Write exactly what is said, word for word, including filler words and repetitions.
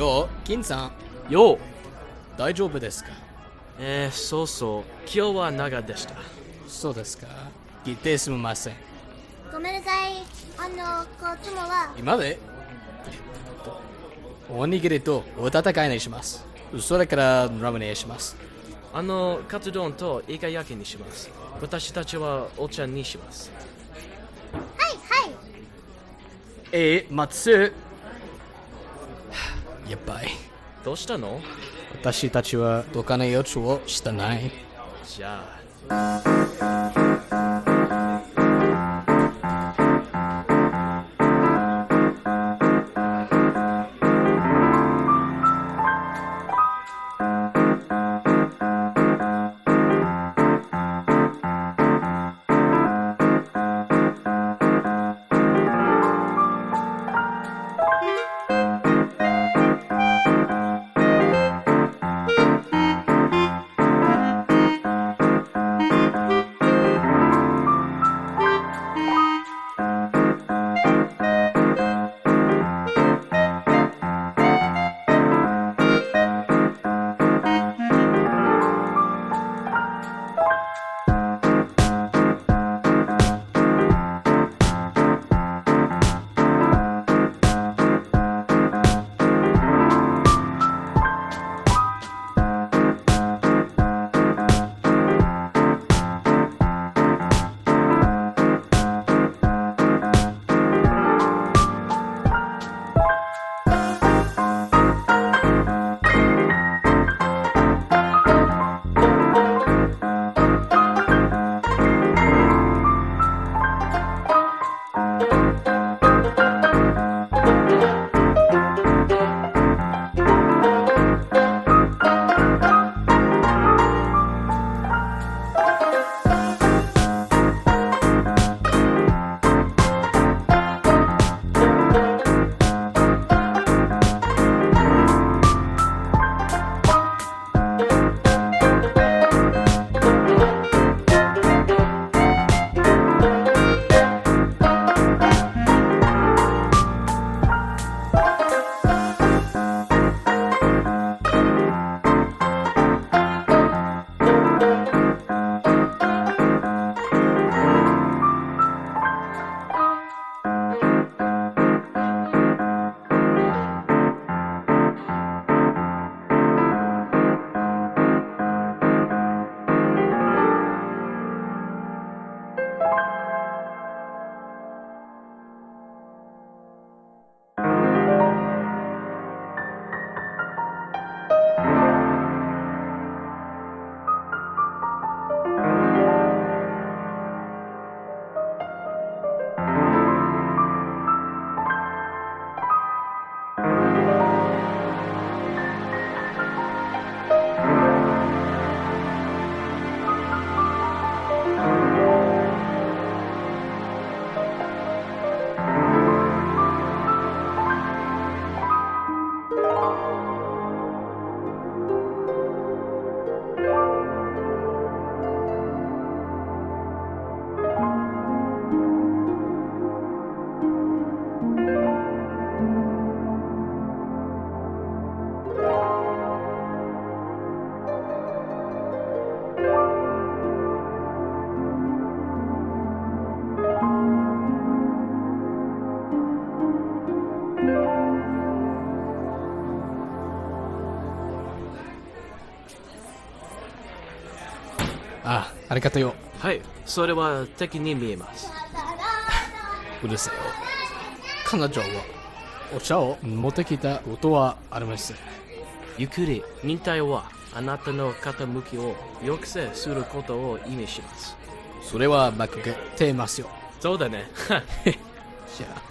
よ、金さん、 よう。 大丈夫ですか？ えー、そうそう。今日は長でした。 そうですか。聞いてすみません。 ごめんなさい。あの、こっちもは。 今でおにぎりとお戦いにします。それからラムネにします。 あの、カツ丼とイカ焼きにします。私たちはお茶にします。 はいはい。 えー、待つ。やばい。 どうしたの？ 私たちはどかない予兆をしてない。 じゃあ。 あ、ありがとうよ。 はい、それは敵に見えます。 うるせえよ。彼女はお茶を持ってきたことはあります。 ゆっくり、忍耐はあなたの傾きを抑制することを意味します。 それは負けてますよ。 そうだね。 じゃあ。